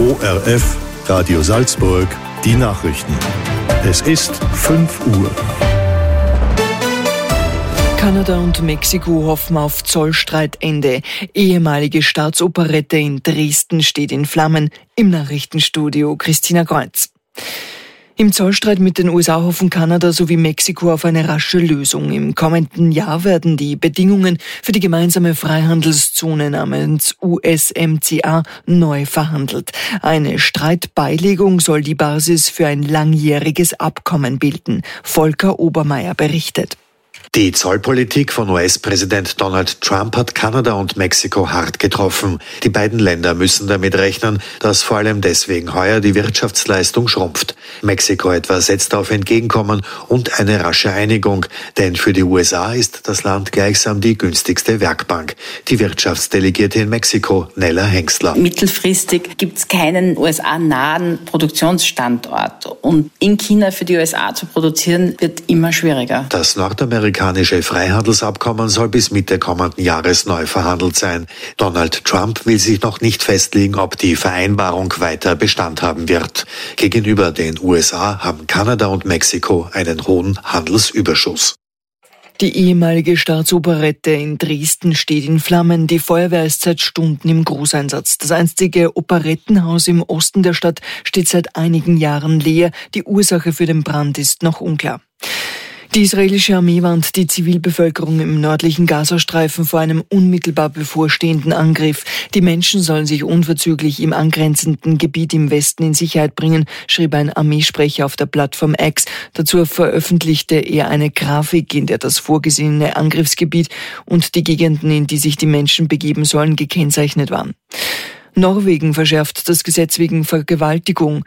ORF, Radio Salzburg, die Nachrichten. Es ist 5 Uhr. Kanada und Mexiko hoffen auf Zollstreitende. Ehemalige Staatsoperette in Dresden steht in Flammen. Im Nachrichtenstudio Christina Kreuz. Im Zollstreit mit den USA hoffen Kanada sowie Mexiko auf eine rasche Lösung. Im kommenden Jahr werden die Bedingungen für die gemeinsame Freihandelszone namens USMCA neu verhandelt. Eine Streitbeilegung soll die Basis für ein langjähriges Abkommen bilden. Volker Obermeier berichtet. Die Zollpolitik von US-Präsident Donald Trump hat Kanada und Mexiko hart getroffen. Die beiden Länder müssen damit rechnen, dass vor allem deswegen heuer die Wirtschaftsleistung schrumpft. Mexiko etwa setzt auf Entgegenkommen und eine rasche Einigung, denn für die USA ist das Land gleichsam die günstigste Werkbank. Die Wirtschaftsdelegierte in Mexiko, Nella Hengstler. Mittelfristig gibt es keinen USA-nahen Produktionsstandort und in China für die USA zu produzieren wird immer schwieriger. Das nordamerikanische Freihandelsabkommen soll bis Mitte kommenden Jahres neu verhandelt sein. Donald Trump will sich noch nicht festlegen, ob die Vereinbarung weiter Bestand haben wird. Gegenüber den USA haben Kanada und Mexiko einen hohen Handelsüberschuss. Die ehemalige Staatsoperette in Dresden steht in Flammen. Die Feuerwehr ist seit Stunden im Großeinsatz. Das einstige Operettenhaus im Osten der Stadt steht seit einigen Jahren leer. Die Ursache für den Brand ist noch unklar. Die israelische Armee warnt die Zivilbevölkerung im nördlichen Gazastreifen vor einem unmittelbar bevorstehenden Angriff. Die Menschen sollen sich unverzüglich im angrenzenden Gebiet im Westen in Sicherheit bringen, schrieb ein Armeesprecher auf der Plattform X. Dazu veröffentlichte er eine Grafik, in der das vorgesehene Angriffsgebiet und die Gegenden, in die sich die Menschen begeben sollen, gekennzeichnet waren. Norwegen verschärft das Gesetz gegen Vergewaltigung.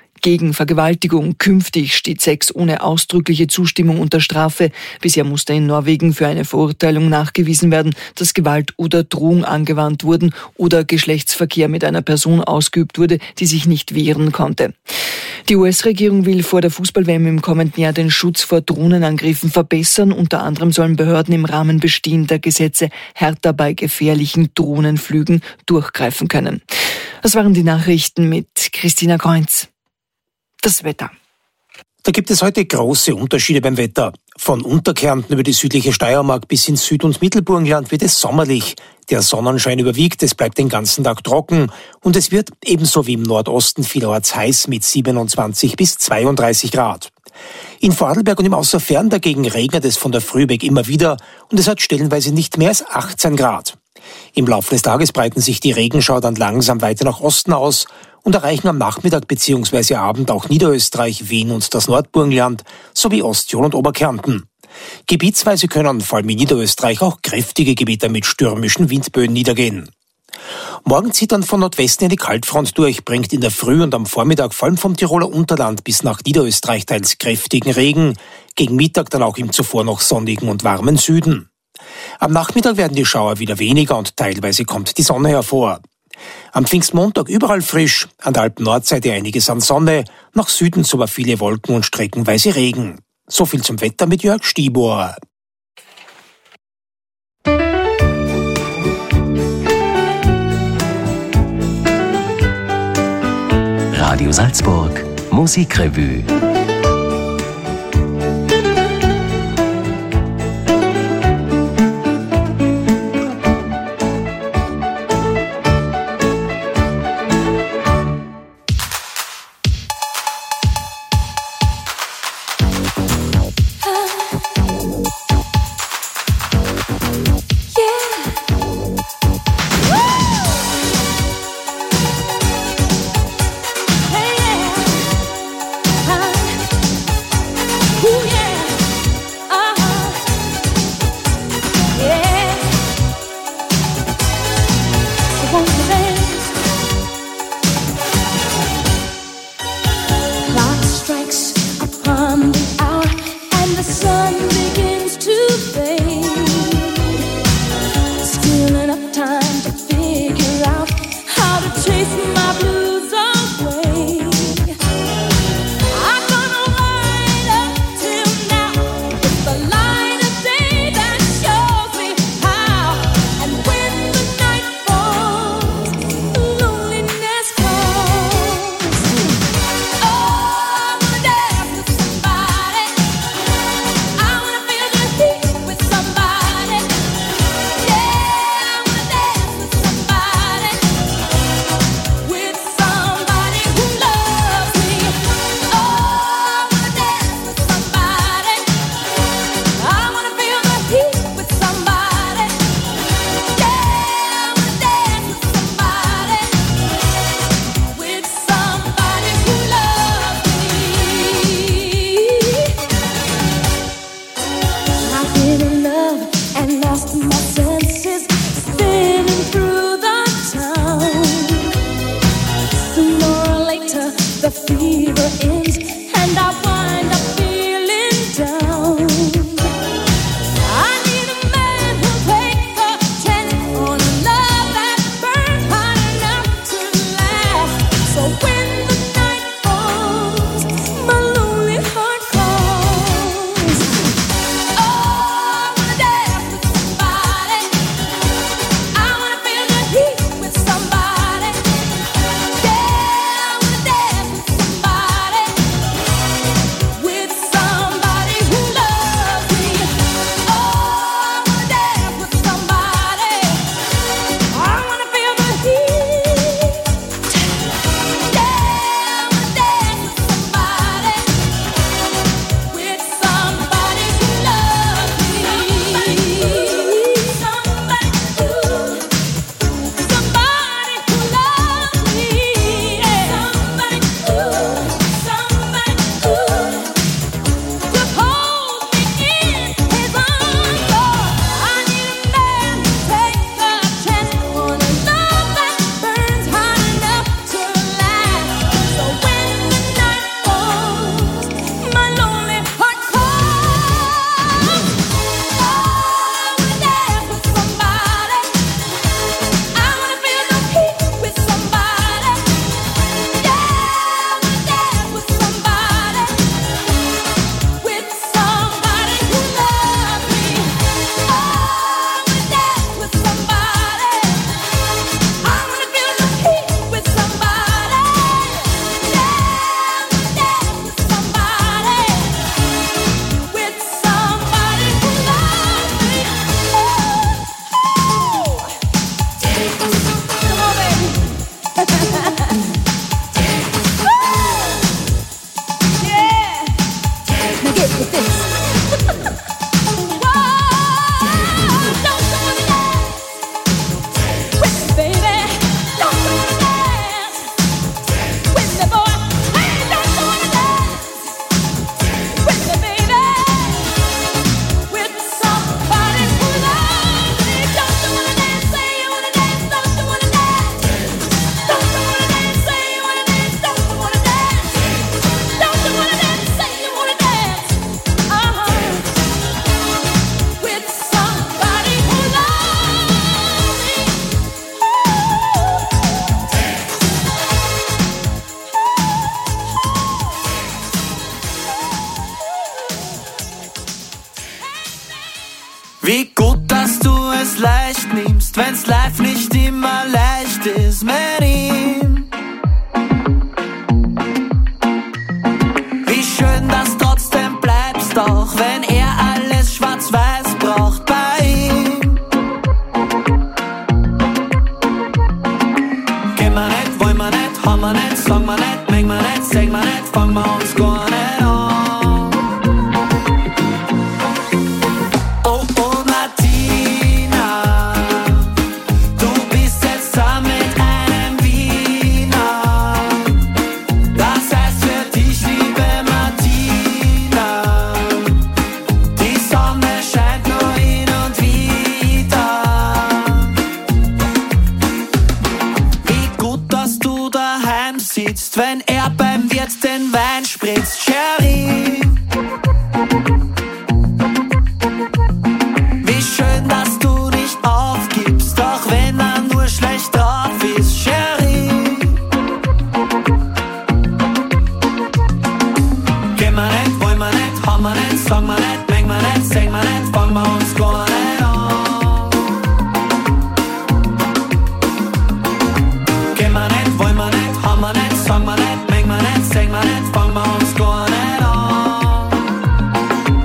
Künftig steht Sex ohne ausdrückliche Zustimmung unter Strafe. Bisher musste in Norwegen für eine Verurteilung nachgewiesen werden, dass Gewalt oder Drohung angewandt wurden oder Geschlechtsverkehr mit einer Person ausgeübt wurde, die sich nicht wehren konnte. Die US-Regierung will vor der Fußball-WM im kommenden Jahr den Schutz vor Drohnenangriffen verbessern. Unter anderem sollen Behörden im Rahmen bestehender Gesetze härter bei gefährlichen Drohnenflügen durchgreifen können. Das waren die Nachrichten mit Christina Kreuz. Das Wetter. Da gibt es heute große Unterschiede beim Wetter. Von Unterkärnten über die südliche Steiermark bis ins Süd- und Mittelburgenland wird es sommerlich. Der Sonnenschein überwiegt, es bleibt den ganzen Tag trocken und es wird ebenso wie im Nordosten vielerorts heiß mit 27 bis 32 Grad. In Vorarlberg und im Außerfern dagegen regnet es von der Früh weg immer wieder und es hat stellenweise nicht mehr als 18 Grad. Im Laufe des Tages breiten sich die Regenschauer dann langsam weiter nach Osten aus und erreichen am Nachmittag bzw. Abend auch Niederösterreich, Wien und das Nordburgenland sowie Osttirol und Oberkärnten. Gebietsweise können vor allem in Niederösterreich auch kräftige Gewitter mit stürmischen Windböen niedergehen. Morgen zieht dann von Nordwesten eine Kaltfront durch, bringt in der Früh und am Vormittag vor allem vom Tiroler Unterland bis nach Niederösterreich teils kräftigen Regen, gegen Mittag dann auch im zuvor noch sonnigen und warmen Süden. Am Nachmittag werden die Schauer wieder weniger und teilweise kommt die Sonne hervor. Am Pfingstmontag überall frisch, an der Alpen-Nordseite einiges an Sonne, nach Süden sogar viele Wolken und streckenweise Regen. So viel zum Wetter mit Jörg Stibor. Radio Salzburg, Musikrevue. Hey, yeah. Wie gut, dass du es leicht nimmst, wenn's live nicht immer leicht ist mit ihm. Wie schön, dass trotzdem bleibst, auch wenn er alles schwarz-weiß braucht bei ihm. Gehen wir nicht, wollen wir nicht, haben wir nicht, sagen wir nicht, mengen wir nicht, singen wir nicht, fangen wir uns gar nicht an. Wenn er beim Wirt den Wein spritzt, Sherry. Wie schön, dass du nicht aufgibst, auch wenn er nur schlecht drauf ist, Sherry. Gehen wir nicht, wollen wir nicht, haben wir nicht, sagen wir nicht, mengen wir nicht, singen wir nicht, fangen wir uns gar nicht an. Gehen wir nicht, wollen wir nicht, haben wir nicht, sagen wir nicht, mengen wir nicht, singen wir nicht, fangen wir uns gar nicht an.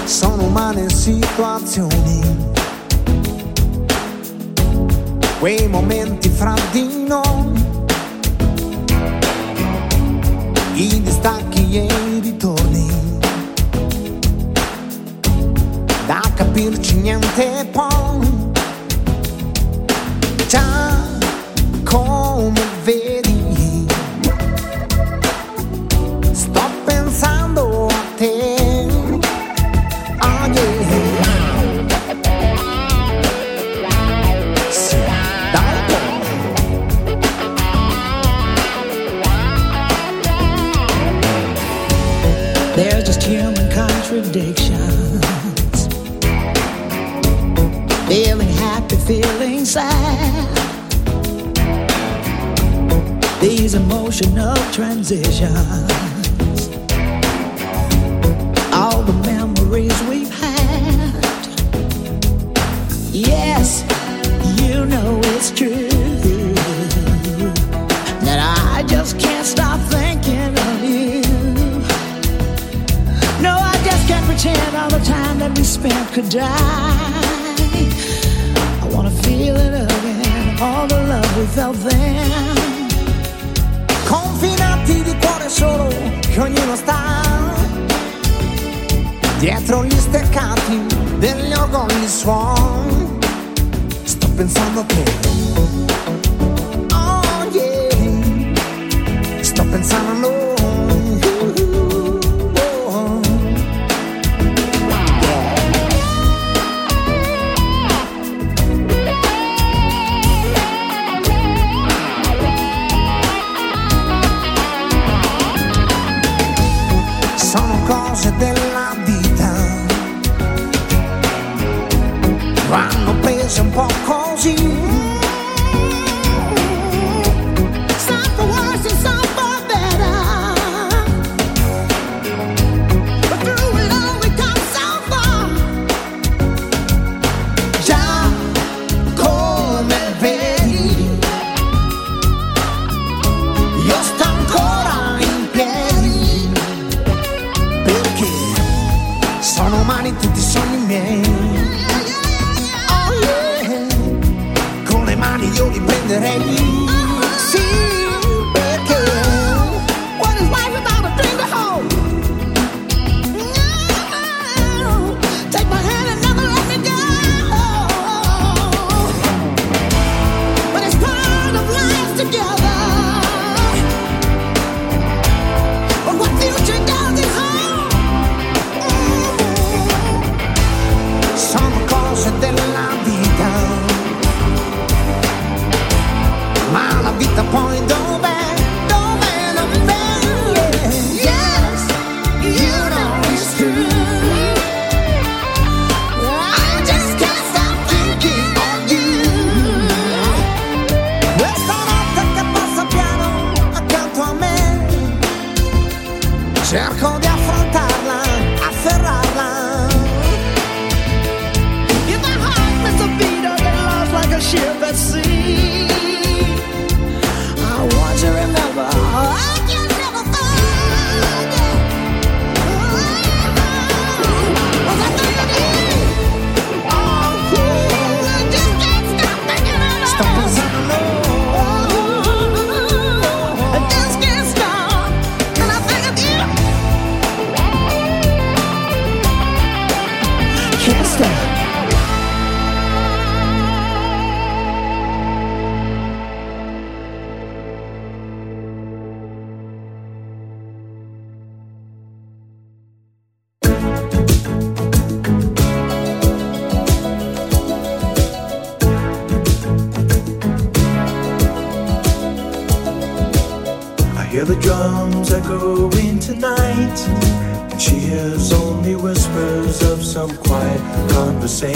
sono umane situazioni, quei momenti fra di noi, i distacchi e i ritorni, da capirci niente poi, già come vedi, sto pensando a te, oh yeah. Sì, dai poi. There's just human contradictions, feeling happy, feeling sad, these emotional transitions, all the memories we've had. Yes, you know it's true that I just can't stop thinking of you. No, I just can't pretend all the time that we spent could die. I wanna feel it again, all the love we felt then. Confinati di cuore solo, che ognuno sta dietro gli steccati degli orgogli suoni. Sto pensando a te, oh yeah, sto pensando a noi. Cose della vita vanno prese un po' così, some for worse and some for better, but through it all we come so far. Già come vedi, io sto ancora in piedi, sono umani tutti i sogni miei. Oh yeah, con le mani io li prenderei. Sì, perché what is life without a dream to hold? No, take my hand and never let me go. But it's part of life together. But what future does it hold? Sono cose della vita, ma la vita poi dov'è, dov'è, dov'è? Yes, you know it's true, I just can't stop thinking of you. Questa notte che passa piano accanto a me, cerco di affrontarla, afferrarla. Like a ship at sea, I want to remember, I can never forget. Was I thinking of you? Oh yeah, I just can't stop thinking of you. Stop pensando, I just can't stop, and I think of you. Can't stop. Hear the drums echoing tonight, and she hears only whispers of some quiet conversation.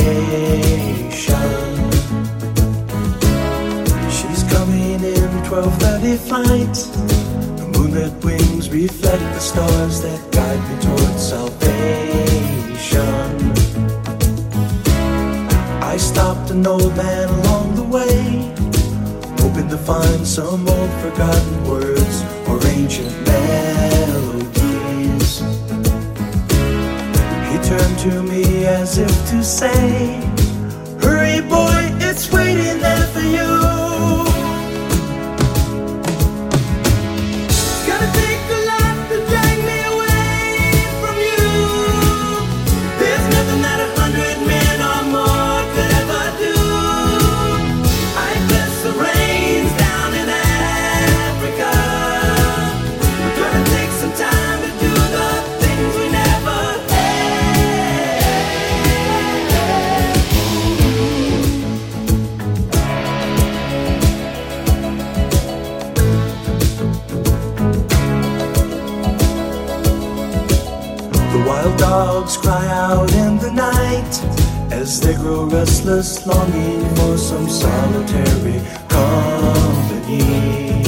She's coming in 12:30 flight. The moonlit wings reflect the stars that guide me towards salvation. I stopped an old man along the way, hoping to find some old forgotten words or ancient melodies. He turned to me as if to say, hurry boy, it's waiting there for you. Dogs cry out in the night as they grow restless, longing for some solitary company.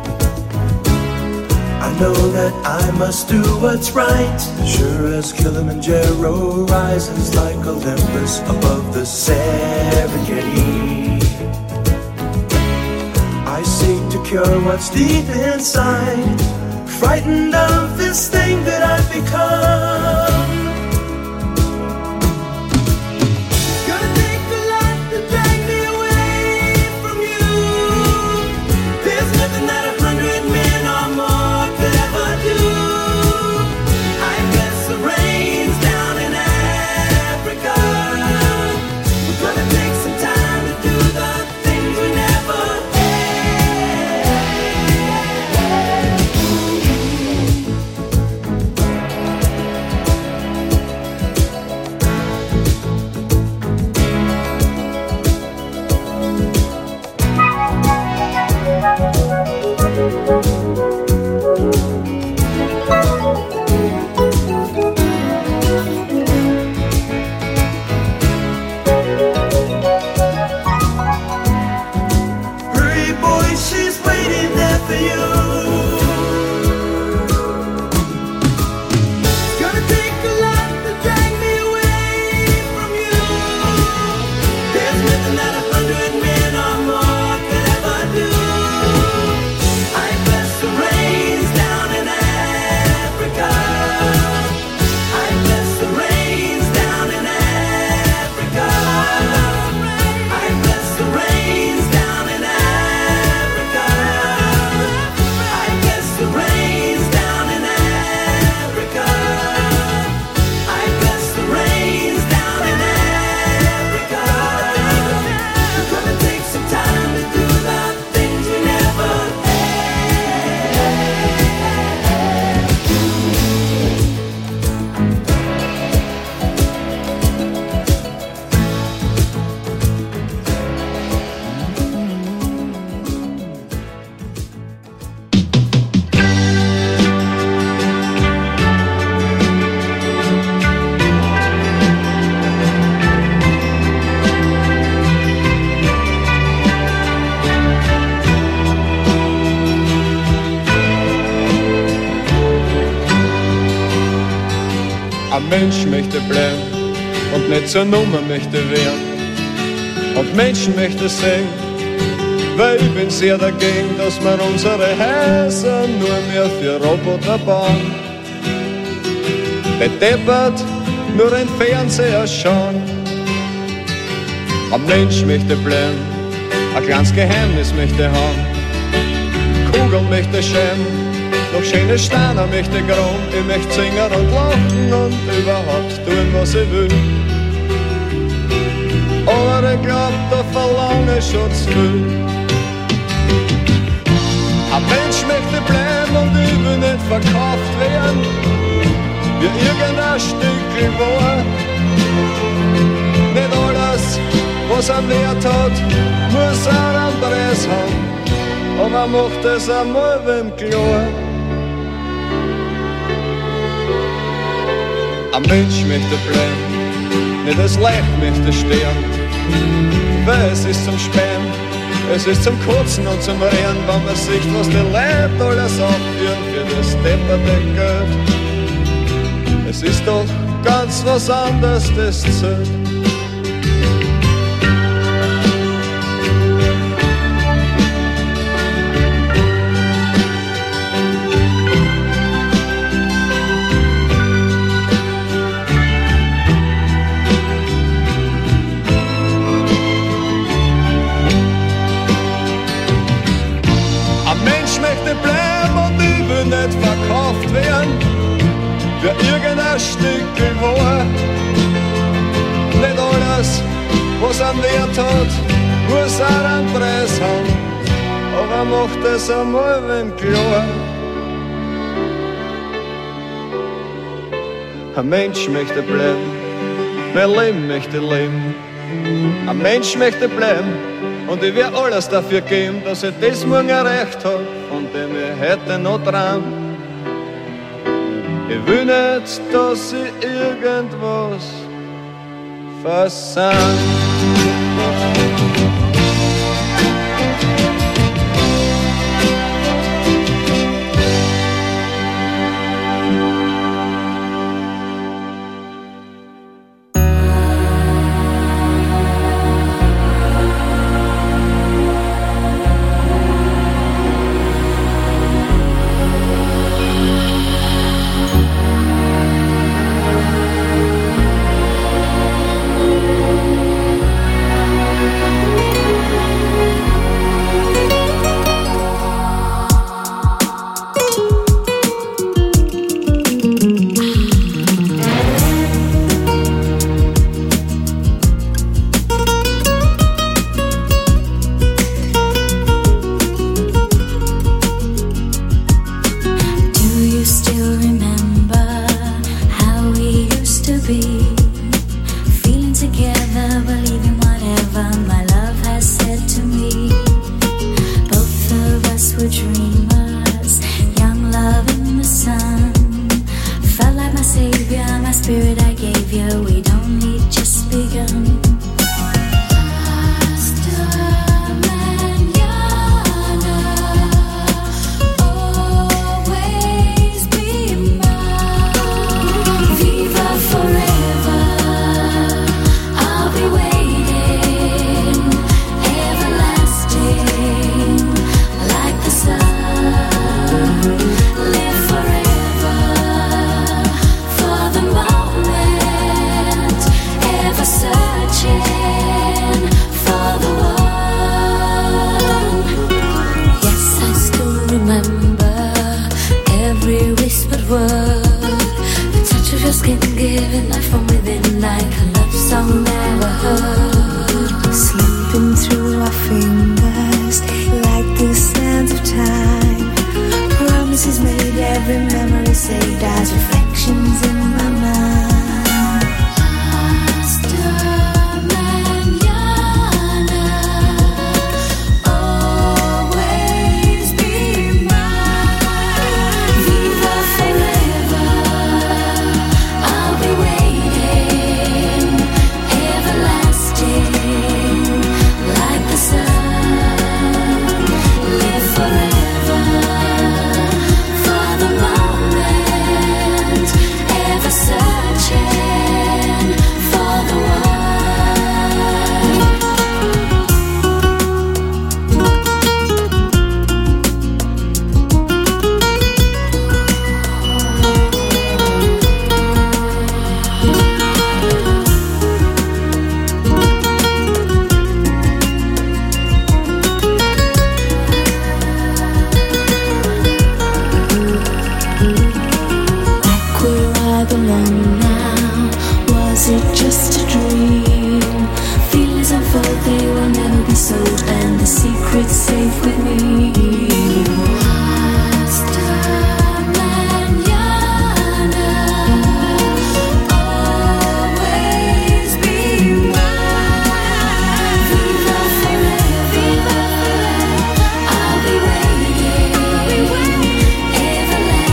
I know that I must do what's right, sure as Kilimanjaro rises like Olympus above the Serengeti. I seek to cure what's deep inside, frightened of this thing that I've become. Ein Mensch möchte bleiben und nicht zur Nummer möchte werden. Und Menschen möchte sehen, weil ich bin sehr dagegen, dass wir unsere Häuser nur mehr für Roboter bauen. Bedeppert nur ein Fernseher schauen. Ein Mensch möchte bleiben, ein kleines Geheimnis möchte haben. Kugel möchte schämen, noch schöne Steine möchte grauen. Ich möchte singen und lachen und überhaupt tun, was ich will. Aber ich glaub, da verlange ich schon zu viel. Ein Mensch möchte bleiben und ich will nicht verkauft werden wie irgendein Stückchen war. Nicht alles, was einen Wert hat, muss ein anderes haben. Aber macht es einmal wem klar. Ein Mensch möchte bleiben, nicht das Leib möchte sterben. Weil es ist zum Spähen, es ist zum Kotzen und zum Rehren, wenn man sieht, was die Leute alles aufführen für das depperte Geld. Es ist doch ganz was anderes, das zählt. sind wir tot, muss auch einen Preis haben. Aber macht es einmal wem klar. Ein Mensch möchte bleiben, mein Leben möchte leben. Ein Mensch möchte bleiben und ich werde alles dafür geben, dass ich das morgen erreicht habe, von dem ich heute noch träum. Ich will nicht, dass ich irgendwas versank.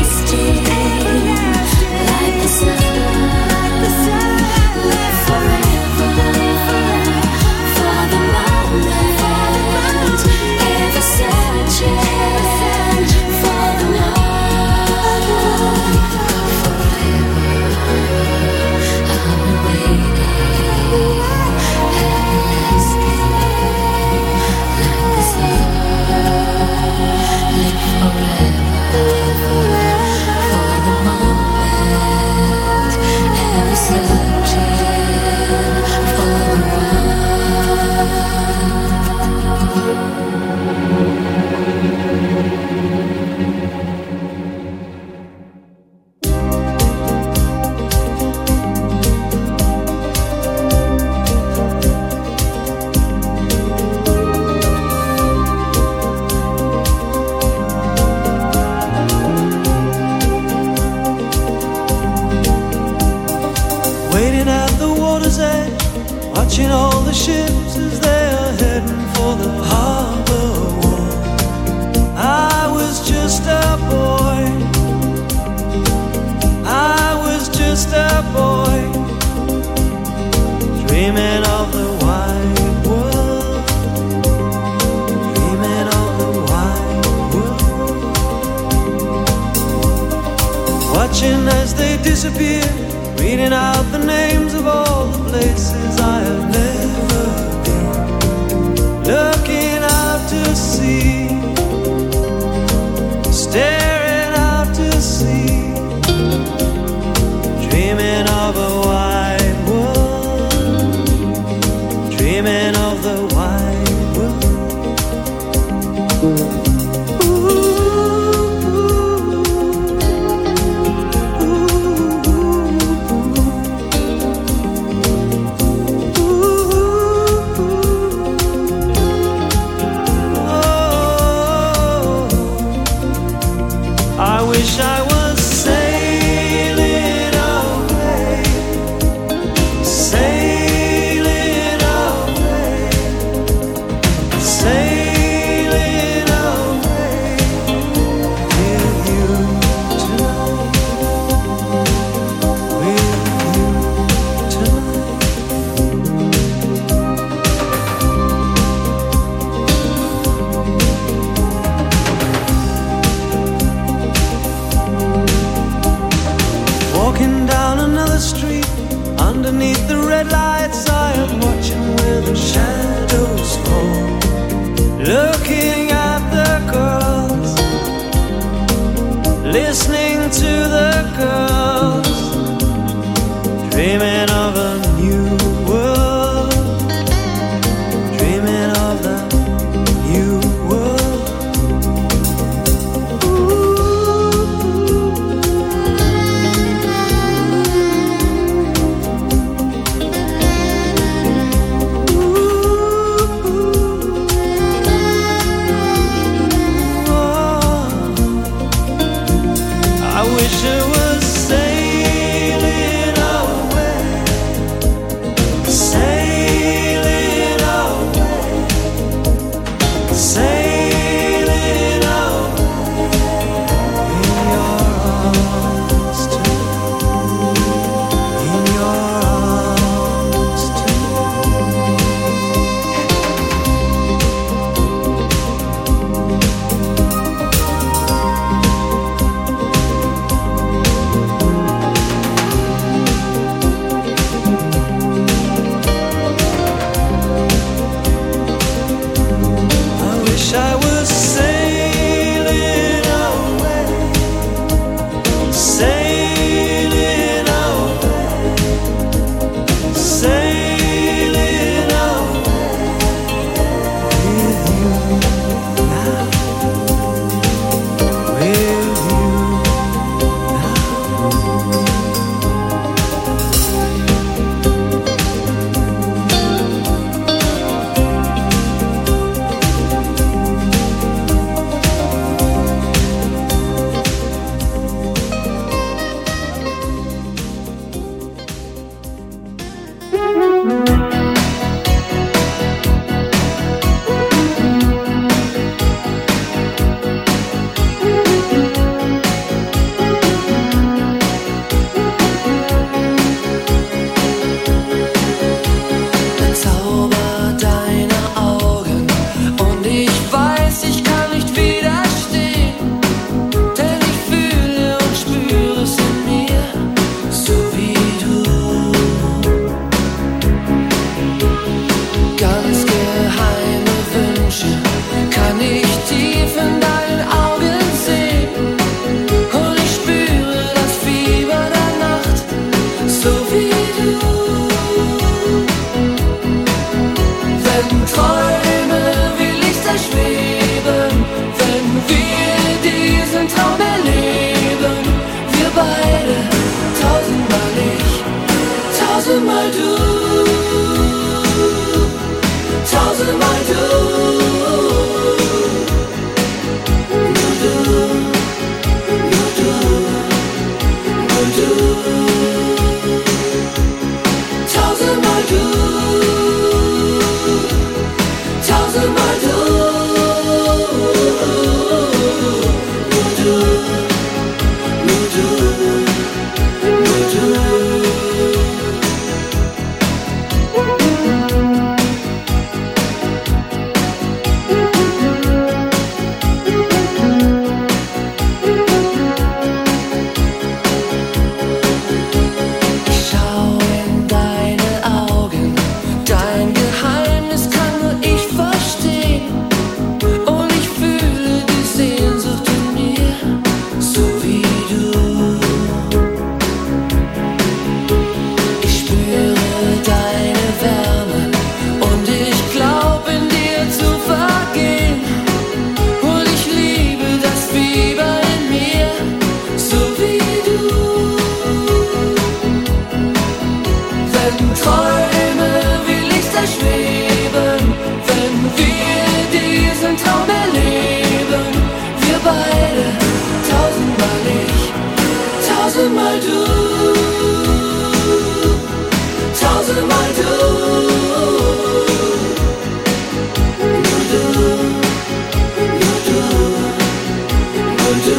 Forever watching all the ships as they are heading for the harbor wall. I was just a boy, I was just a boy, dreaming of the wide world, dreaming of the wide world. Watching as they disappear, reading out the names of all the places I have never been, looking out to sea, staring out to sea, dreaming of a wide world, dreaming of the wide world. I was sailing away, sailing away, sailing away with you tonight, with you tonight. Walking down another street, underneath the red lights, I am watching where the shadows fall, looking at the girls, listening to the girls, dreaming of a new world, dreaming of the new world. I wish I was sailing away, sailing away, sailing away in your arms tonight, in your arms I was sailing away, sailing away, sailing away with you now, with you tausendmal du. Träume wie Lichter schweben, wenn wir diesen Traum erleben. Wir beide, tausendmal ich, tausendmal du, tausendmal du. Nur du, nur du, nur du.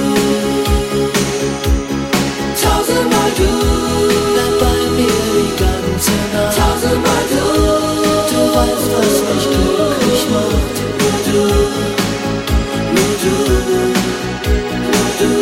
Tausendmal du, bleib bei mir die ganze Nacht. Tausendmal du, du weißt, was mich glücklich macht. Nur du, nur du, nur du.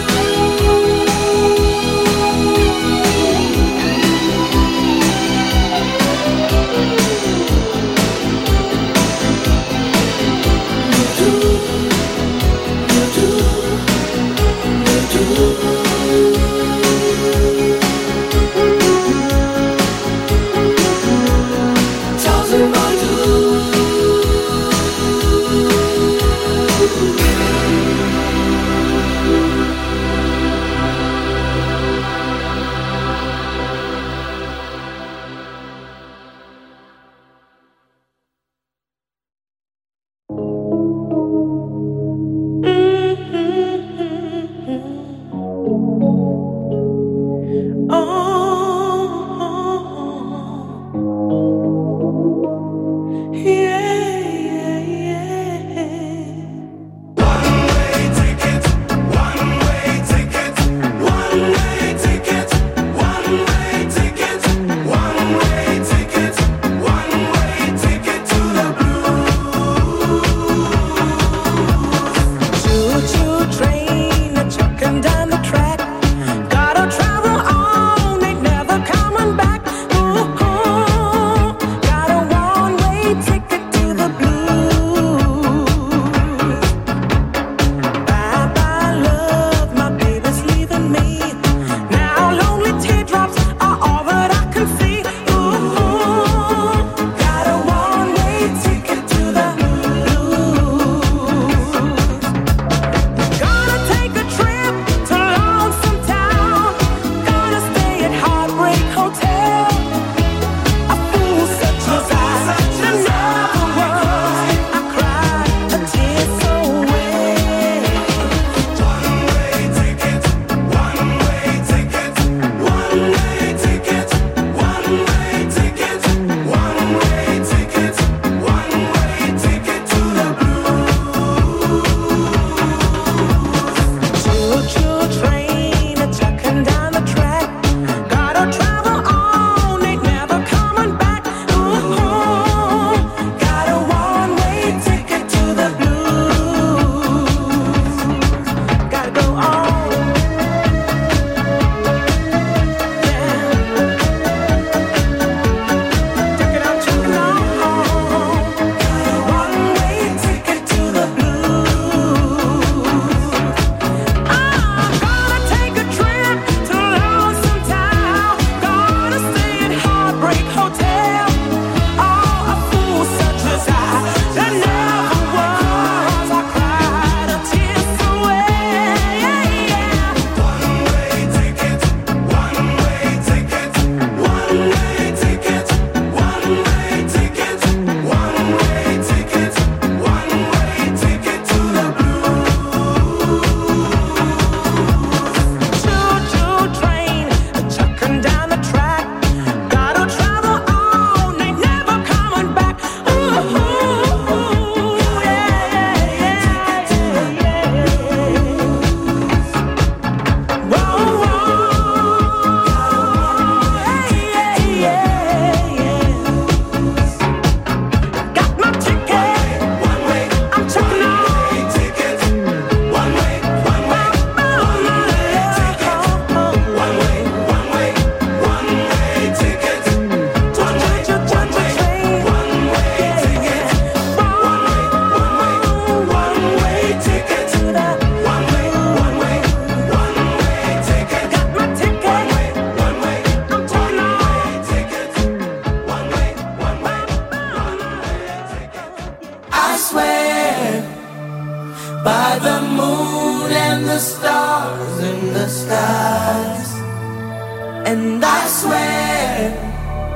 the stars in the skies. And I swear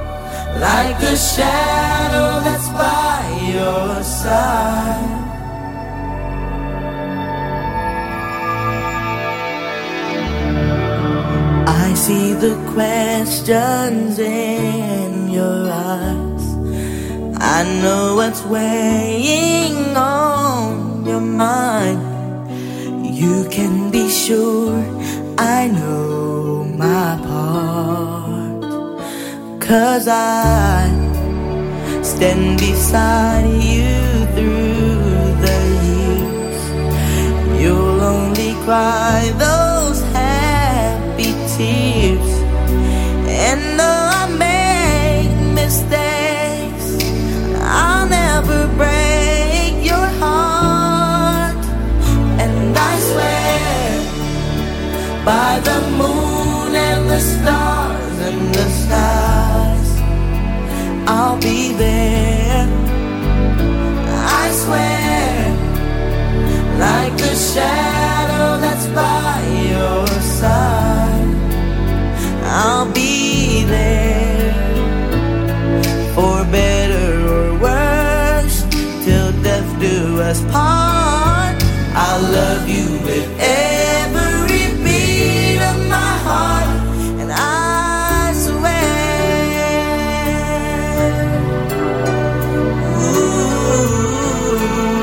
like the shadow that's by your side. I see the questions in your eyes. I know what's weighing on your mind. You can be sure I know my part, 'cause I stand beside you through the years. You'll only cry those happy tears. And though I make mistakes, I'll never break your heart. And I swear by the moon and the stars and the skies, I'll be there. I swear, like the shadow that's by your side, I'll be there. For better or worse, till death do us part. I'll love you with every beat of my heart, and I swear. Ooh.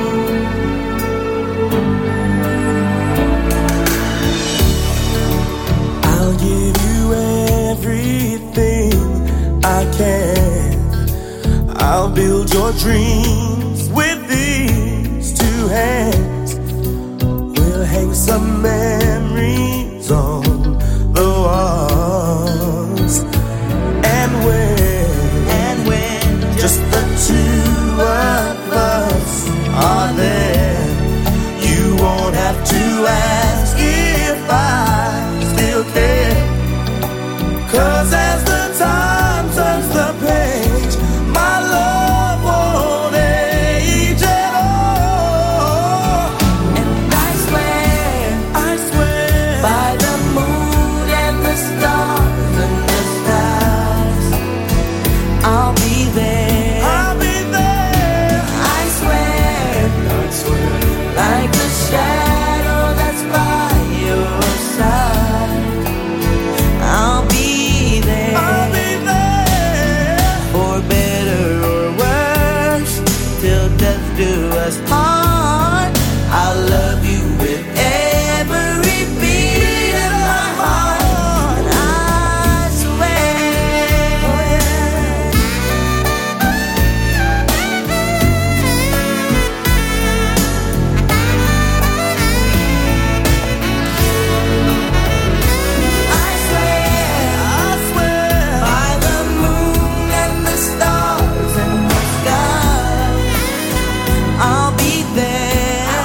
I'll give you everything I can. I'll build your dreams with these two hands. We'll hang some memories on the walls. And when just the two of us are there, you won't have to ask if I still care. 'Cause as the time turns the page, my love won't age at all. And I swear, by the moon and the stars and the skies, I'll be there. I swear, like the shadow that's by your side, I'll be there. For better or worse, till death do us part. I'll love you with every beat of my heart, and I swear. I swear, by the moon and the stars and the sky, I'll be there.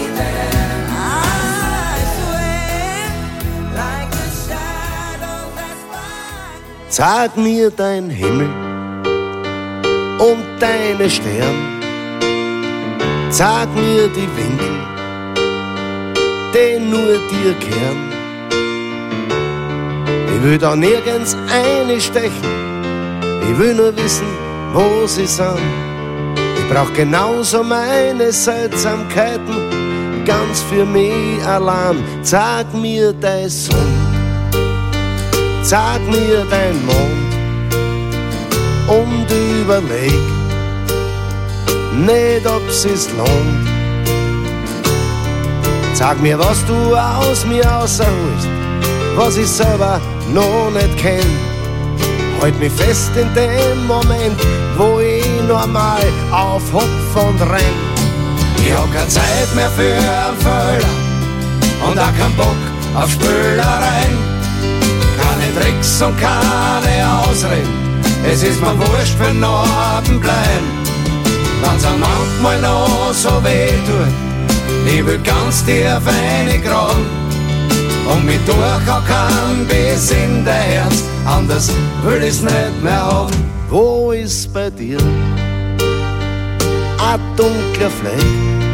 I swear, like the shadow that's by. Sag mir dein Himmel und deine Sterne. Sag mir die Winkel, die nur dir kehren. Ich will da nirgends einstechen, ich will nur wissen, wo sie sind. Ich brauch genauso meine Seltsamkeiten, ganz für mich allein. Sag mir dein Sonne, sag mir dein Mond und überleg nicht, ob sich's lohnt. Sag mir, was du aus mir rausholst, was ich selber noch nicht kenn. Halt mich fest in dem Moment, wo ich normal aufhopf und renn. Ich hab keine Zeit mehr für einen Fehler und auch keinen Bock auf Spülereien. Keine Tricks und keine Ausreden, es ist mir wurscht für Norden bleiben. Wenn's am manchmal noch so weh tut, ich will ganz tief reingraben und mich durch auch kein bis in dein Herz, anders will ich's nicht mehr haben. Wo ist bei dir ein dunkler Fleck?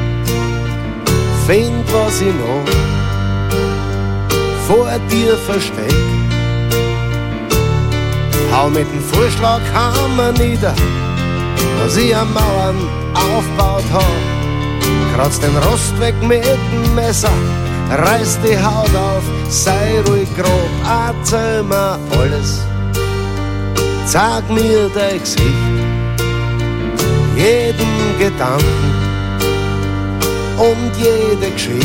Find, was ich noch vor dir versteck. hau mit dem Vorschlaghammer nieder, dass ich am Mauern aufgebaut hab. Kratz den Rost weg mit dem Messer, reiß die Haut auf, sei ruhig grob, erzähl mir alles, sag mir dein Gesicht, jeden Gedanken und jede Geschichte.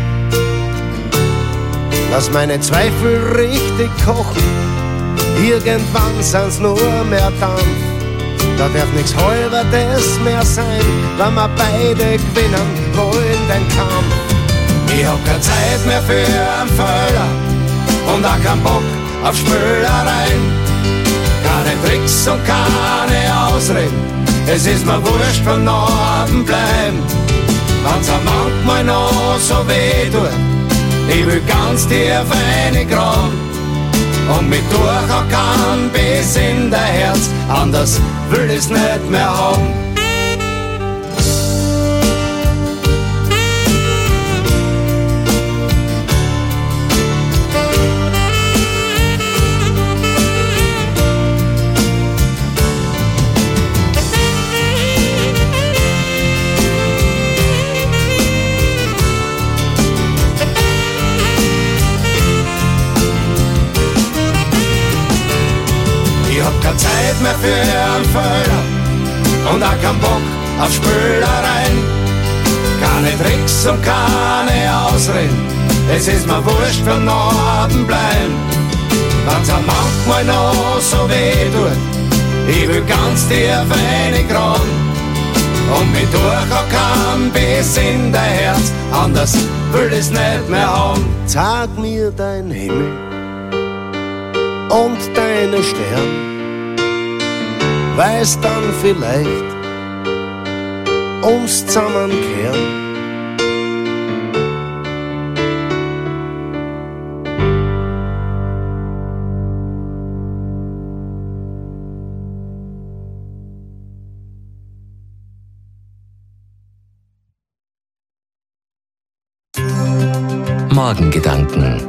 Lass meine Zweifel richtig kochen, irgendwann sind's nur mehr Dampf. Da darf nichts Halberdes mehr sein, wenn wir beide gewinnen wollen den Kampf. Ich hab keine Zeit mehr für einen Fehler und auch keinen Bock auf Spülereien. Keine Tricks und keine Ausreden, es ist mir wurscht, vom Norden bleiben. Wenn's am manchmal noch so weh tut, ich will ganz tief reingraben und mich durchhacken bis in dein Herz, anders will ich's nicht mehr haben. Zeit mehr für einen Fehler und auch keinen Bock auf Spülereien. Keine Tricks und keine Ausreden, es ist mir wurscht, vom Norden bleiben. Wenn's am manchmal noch so weh tut, ich will ganz tief reingraben und mich durchhacken bis in dein Herz, anders will ich's nicht mehr haben. Sag mir dein Himmel und deine Sterne, weiß dann vielleicht uns zusammenkehren. Morgengedanken.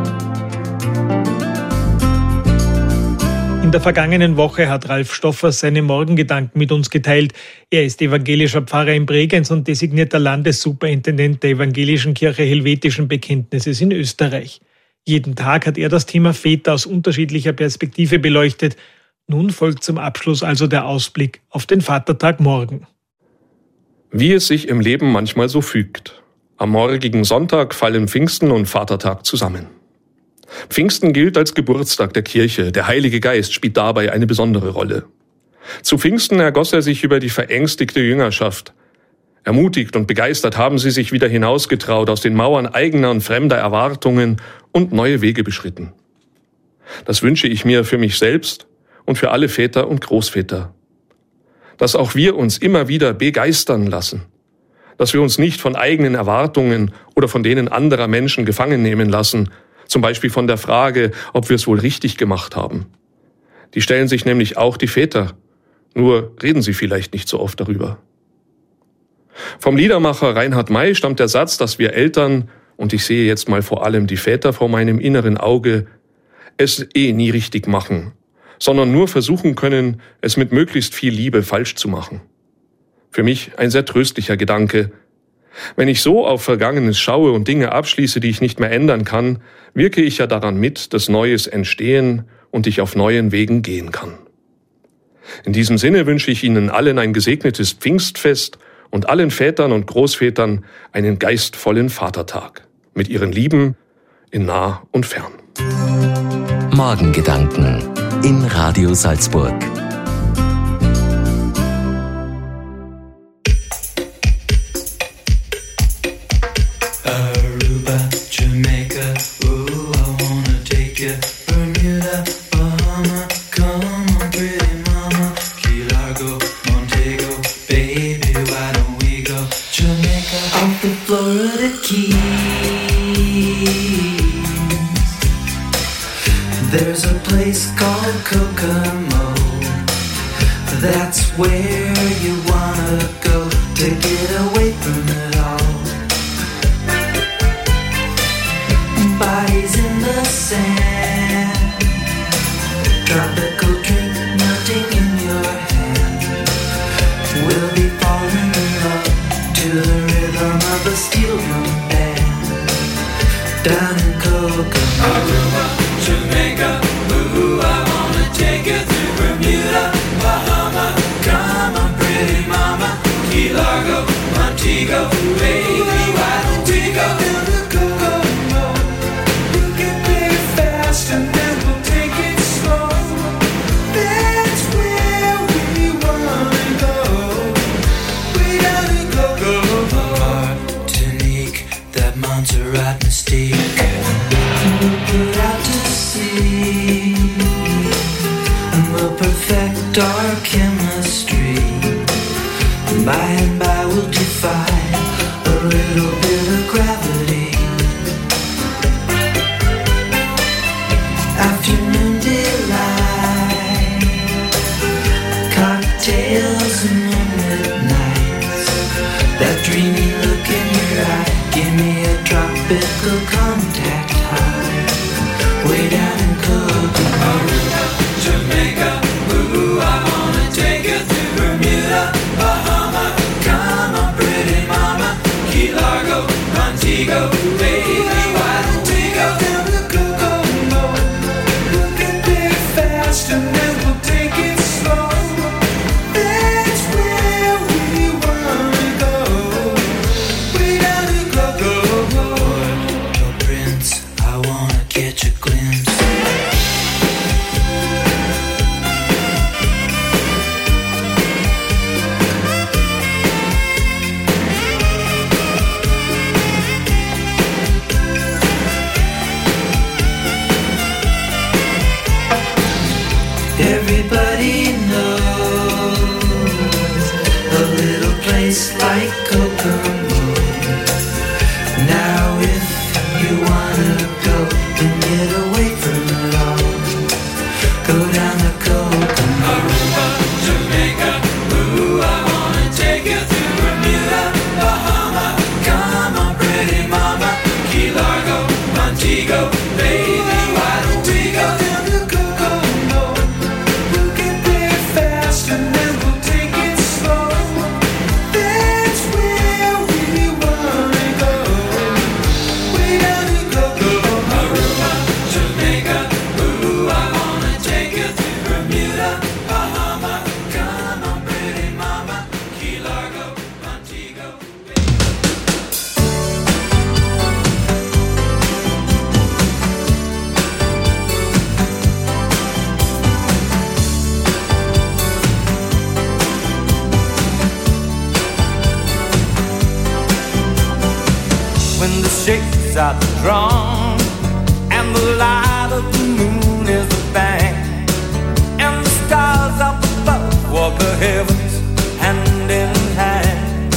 In der vergangenen Woche hat Ralf Stoffers seine Morgengedanken mit uns geteilt. Er ist evangelischer Pfarrer in Bregenz und designierter Landessuperintendent der Evangelischen Kirche Helvetischen Bekenntnisses in Österreich. Jeden Tag hat er das Thema Väter aus unterschiedlicher Perspektive beleuchtet. Nun folgt zum Abschluss also der Ausblick auf den Vatertag morgen. Wie es sich im Leben manchmal so fügt. Am morgigen Sonntag fallen Pfingsten und Vatertag zusammen. Pfingsten gilt als Geburtstag der Kirche. Der Heilige Geist spielt dabei eine besondere Rolle. Zu Pfingsten ergoss er sich über die verängstigte Jüngerschaft. Ermutigt und begeistert haben sie sich wieder hinausgetraut aus den Mauern eigener und fremder Erwartungen und neue Wege beschritten. Das wünsche ich mir für mich selbst und für alle Väter und Großväter. Dass auch wir uns immer wieder begeistern lassen. Dass wir uns nicht von eigenen Erwartungen oder von denen anderer Menschen gefangen nehmen lassen, zum Beispiel von der Frage, ob wir es wohl richtig gemacht haben. Die stellen sich nämlich auch die Väter, nur reden sie vielleicht nicht so oft darüber. Vom Liedermacher Reinhard May stammt der Satz, dass wir Eltern, und ich sehe jetzt mal vor allem die Väter vor meinem inneren Auge, es nie richtig machen, sondern nur versuchen können, es mit möglichst viel Liebe falsch zu machen. Für mich ein sehr tröstlicher Gedanke. Wenn ich so auf Vergangenes schaue und Dinge abschließe, die ich nicht mehr ändern kann, wirke ich ja daran mit, dass Neues entstehen und ich auf neuen Wegen gehen kann. In diesem Sinne wünsche ich Ihnen allen ein gesegnetes Pfingstfest und allen Vätern und Großvätern einen geistvollen Vatertag. Mit Ihren Lieben in nah und fern. Morgengedanken in Radio Salzburg. There's a place called Kokomo. That's where you wanna go to get away from it all. Bodies in the sand, tropical Montego, baby, why don't we go down to Kokomo? We'll get there fast and then we'll take it slow. That's where we wanna go. Way down in Kokomo. Martinique, that Montserrat mystique. We'll put out to sea and we'll perfect our chemistry. By and by we'll defy a little bit of gravity. Afternoon delight, cocktails and moonlit nights. That dreamy look in your eye, give me a tropical contact high. Way down in Kokomo, Aruba, Jamaica, ooh, I wanna take you to Bermuda, Bahama, come on pretty mama, Key Largo, Montego, baby, why don't we go down to Kokomo? We'll get there fast and then we'll take it slow. That's where we wanna go. Way down in Kokomo. Your prince, I wanna catch a glimpse. Everybody knows a little place like Kokomo. Now if you wanna go and get away from it all, go down to Kokomo. Aruba, Jamaica, ooh, I wanna take you to Bermuda, Bahama, come on pretty mama, Key Largo, Montego, baby, why don't we go down to Kokomo? We'll get there fast and then we'll take it slow. That's where we wanna go. Way down to Kokomo. Aruba, Jamaica, ooh, I wanna take you to Bermuda, Bahama, come on pretty mama, Key Largo, Montego. When the shades are drawn and the light of the moon is a bang, and the stars up above walk the heavens hand in hand.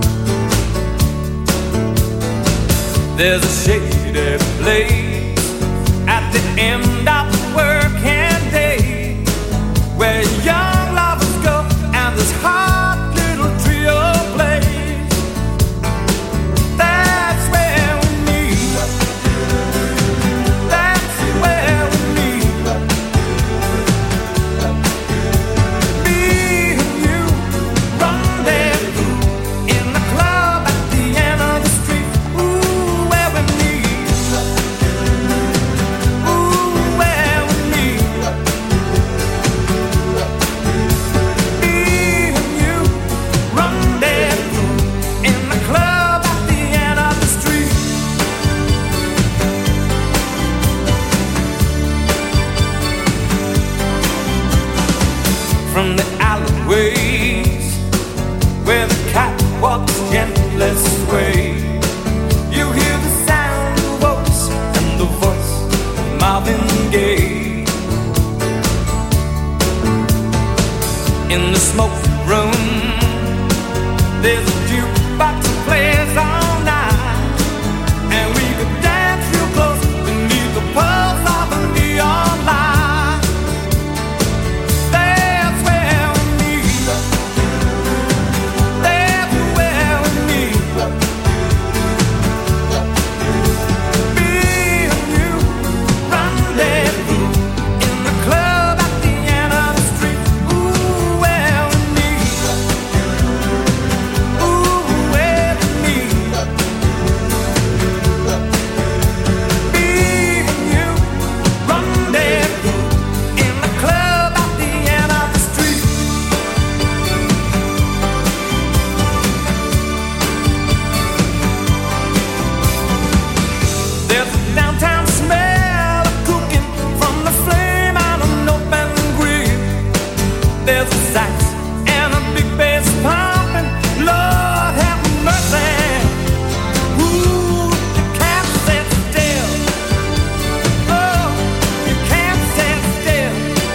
There's a shady place at the end of the working day, where young lovers go and this hot little trio plays. That's where we meet. That's where we meet. Me and you, rendezvous in the club at the end of the street. Ooh, where we meet. Ooh, where we meet. Me and you, rendezvous in the club at the end of the street. From the alleyways where the catwalks gently sway, you hear the sound of voice and the voice of Marvin Gaye. In the smoke room, there's a jukebox that plays all night, and we could dance real close beneath the pulse of a neon light. That's where we meet. That's where we meet. Me and you, rendezvous in the club at the end of the street. Ooh, where we meet. Ooh, where sights and a big bass pumping. Lord have mercy. Ooh, you can't sit still. Oh, you can't sit still.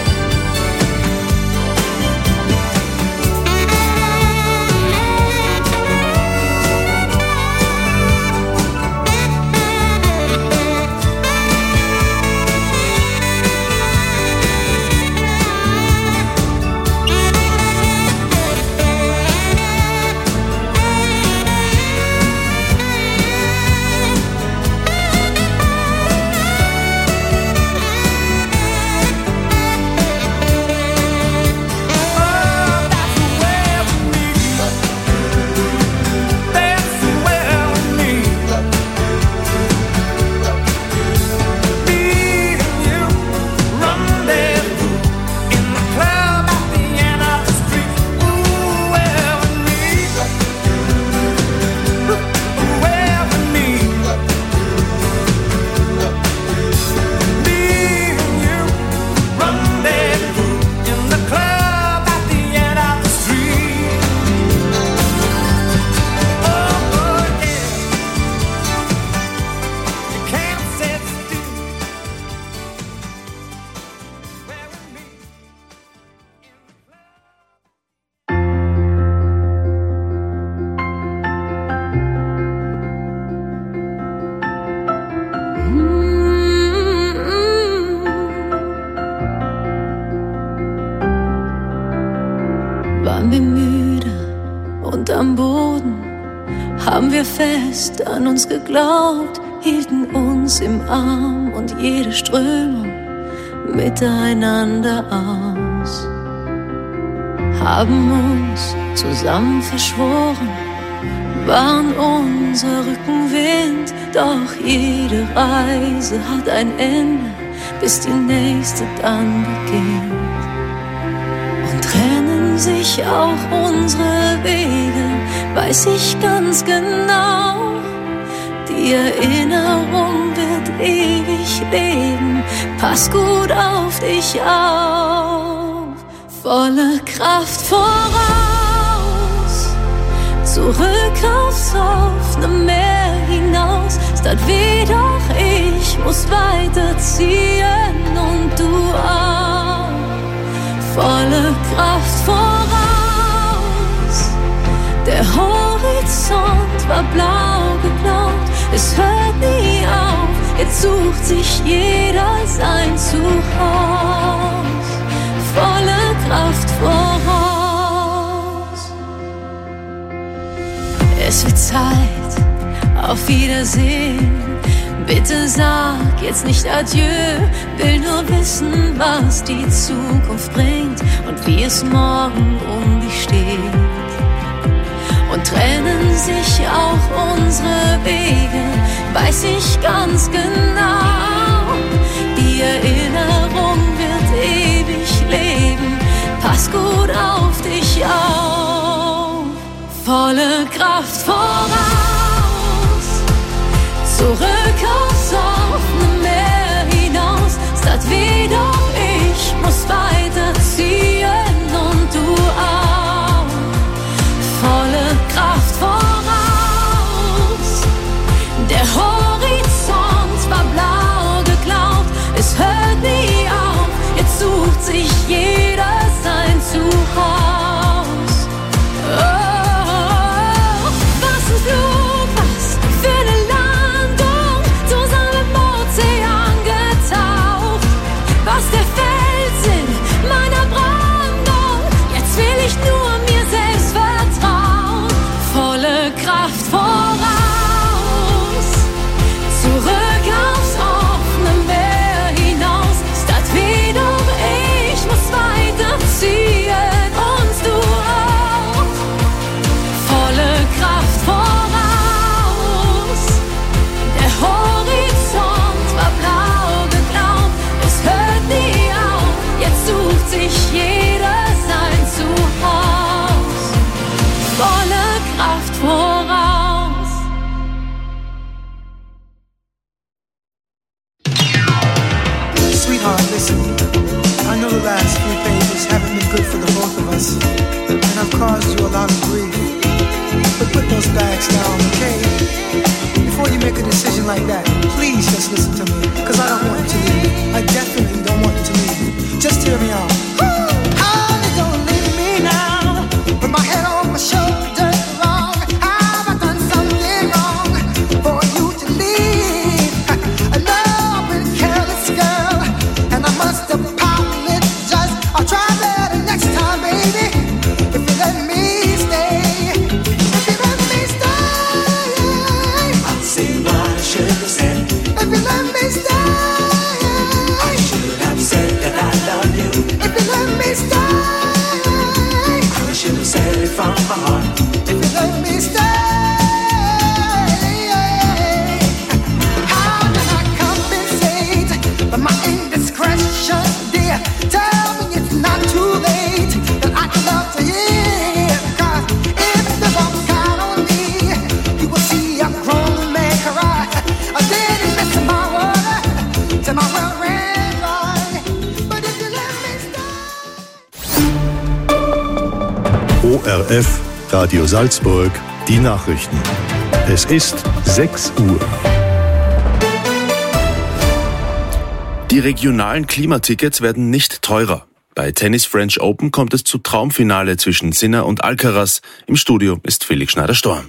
Waren wir müde und am Boden, haben wir fest an uns geglaubt, hielten uns im Arm und jede Strömung miteinander aus, haben uns zusammen verschworen, waren unser Rückenwind, doch jede Reise hat ein Ende, bis die nächste dann beginnt. Und trennen sich auch unsere Wege, weiß ich ganz genau, die Erinnerung wird ewig leben, pass gut auf dich auf, volle Kraft voraus, zurück aufs offene Meer hinaus, statt wie doch ich muss weiterziehen und du auch, volle Kraft voraus, der Horizont war blau geglaubt, es hört nie auf, jetzt sucht sich jeder sein Zuhause, volle Kraft voraus. Es wird Zeit, auf Wiedersehen, bitte sag jetzt nicht Adieu, will nur wissen, was die Zukunft bringt und wie es morgen um dich steht. Und trennen sich auch unsere Wege, weiß ich ganz genau, die Erinnerung wird ewig leben, pass gut auf dich auf, volle Kraft voraus, zurück aufs offene Meer hinaus, statt wie doch ich muss weiterziehen und du auch, volle Kraft voraus, der Horizont war blau geglaubt, es hört nie auf, jetzt sucht sich jeder sein Zuhause. Oh, was ein Flug! caused you a lot of grief. But put those bags down, okay? Before you make a decision like that, please just listen to me, because I don't want you to leave. I definitely don't want you to leave. Just hear me out. How you gonna leave me now? With my head on my shoulders wrong. Have I done something wrong for you to leave? I know I've been careless, girl, and I must apologize. I'll try better next time, baby. If you let me stay. If you let me stay. I'll say what I should have said. If you let me stay. I should have said that I love you. If you let me stay. I should have said it from my heart. If you let me stay. How can I compensate for my indiscretion, dear? Tell me it's not too late, that I can love to hear. 'Cause if you walk out on me, you will see a grown man cry. I didn't miss my word till my well ran dry. But if you let me stay. ORF, Radio Salzburg, die Nachrichten. Es ist 6 Uhr. Die regionalen Klimatickets werden nicht teurer. Bei Tennis French Open kommt es zu Traumfinale zwischen Sinner und Alcaraz. Im Studio ist Felix Schneider-Storm.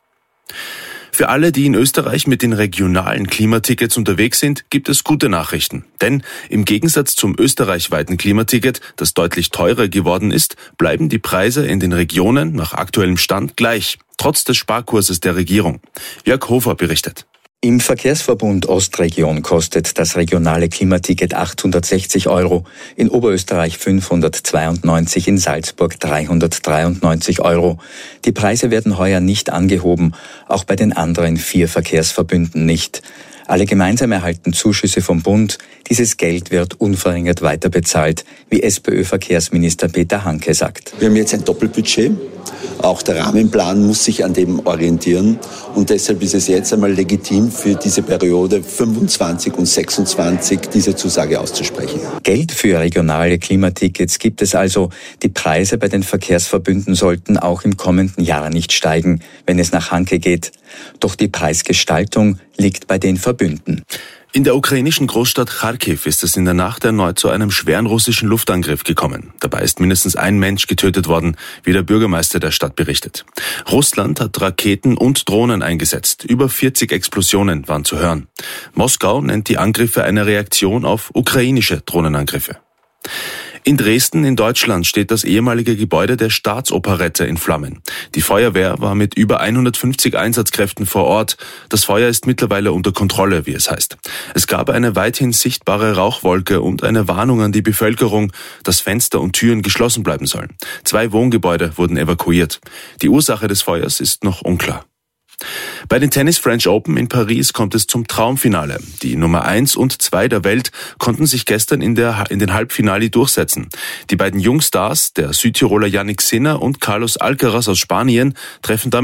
Für alle, die in Österreich mit den regionalen Klimatickets unterwegs sind, gibt es gute Nachrichten. Denn im Gegensatz zum österreichweiten Klimaticket, das deutlich teurer geworden ist, bleiben die Preise in den Regionen nach aktuellem Stand gleich, trotz des Sparkurses der Regierung. Jörg Hofer berichtet. Im Verkehrsverbund Ostregion kostet das regionale Klimaticket 860 €, in Oberösterreich 592, in Salzburg 393 €. Die Preise werden heuer nicht angehoben, auch bei den anderen 4 Verkehrsverbünden nicht. Alle gemeinsam erhalten Zuschüsse vom Bund. Dieses Geld wird unverringert weiterbezahlt, wie SPÖ-Verkehrsminister Peter Hanke sagt. Wir haben jetzt ein Doppelbudget. Auch der Rahmenplan muss sich an dem orientieren. Und deshalb ist es jetzt einmal legitim, für diese Periode 25 und 26 diese Zusage auszusprechen. Geld für regionale Klimatickets gibt es also. Die Preise bei den Verkehrsverbünden sollten auch im kommenden Jahr nicht steigen, wenn es nach Hanke geht. Doch die Preisgestaltung liegt bei den Verbünden. In der ukrainischen Großstadt Charkiw ist es in der Nacht erneut zu einem schweren russischen Luftangriff gekommen. Dabei ist mindestens ein Mensch getötet worden, wie der Bürgermeister der Stadt berichtet. Russland hat Raketen und Drohnen eingesetzt. Über 40 Explosionen waren zu hören. Moskau nennt die Angriffe eine Reaktion auf ukrainische Drohnenangriffe. In Dresden in Deutschland steht das ehemalige Gebäude der Staatsoperette in Flammen. Die Feuerwehr war mit über 150 Einsatzkräften vor Ort. Das Feuer ist mittlerweile unter Kontrolle, wie es heißt. Es gab eine weithin sichtbare Rauchwolke und eine Warnung an die Bevölkerung, dass Fenster und Türen geschlossen bleiben sollen. 2 Wohngebäude wurden evakuiert. Die Ursache des Feuers ist noch unklar. Bei den Tennis French Open in Paris kommt es zum Traumfinale. Die Nummer 1 und 2 der Welt konnten sich gestern in den Halbfinale durchsetzen. Die beiden Jungstars, der Südtiroler Jannik Sinner und Carlos Alcaraz aus Spanien, treffen damit